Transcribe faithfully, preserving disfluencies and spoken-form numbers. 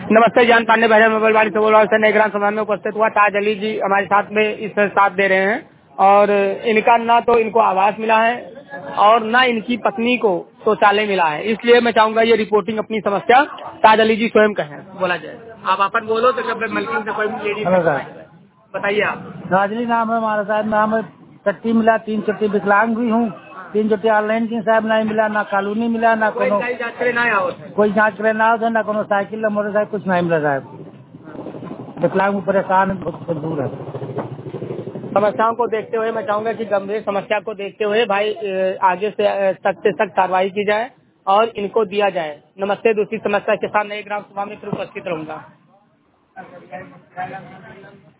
नमस्ते, जान पांडे बहरा मोबाइल से बोल रहा हूँ। नए ग्राम सभा में उपस्थित हुआ ताज अली जी हमारे साथ में इस साथ दे रहे हैं और इनका ना तो इनको आवास मिला है और ना इनकी पत्नी को शौचालय मिला है। इसलिए मैं चाहूंगा ये रिपोर्टिंग अपनी समस्या ताज अली जी स्वयं कहें, बोला जाए। आप अपन बोलो तो कब मलकिन से कोई लेडीज बताइए। आप राजली नाम है हमारा साहब, नाम है चट्टी मिला, तीन चट्टी विकलांग भी हूँ, तीन चट्टी ऑनलाइन की साहब नहीं मिला, ना कॉलोनी मिला, ना कोई कोनो जांच करे ना आओ कोई जांच करे ना हो, ना कोनो साइकिल ना मोटरसाइकिल कुछ नहीं मिला साहब। विकलांग भी परेशान है, बहुत दूर है। समस्याओं को देखते हुए मैं चाहूंगा कि गंभीर समस्या को देखते हुए भाई अ, आगे से सख्त से सख्त कार्रवाई की जाए और इनको दिया जाए। नमस्ते, दूसरी समस्या के साथ नए ग्राम सभा में फिर उपस्थित रहूंगा।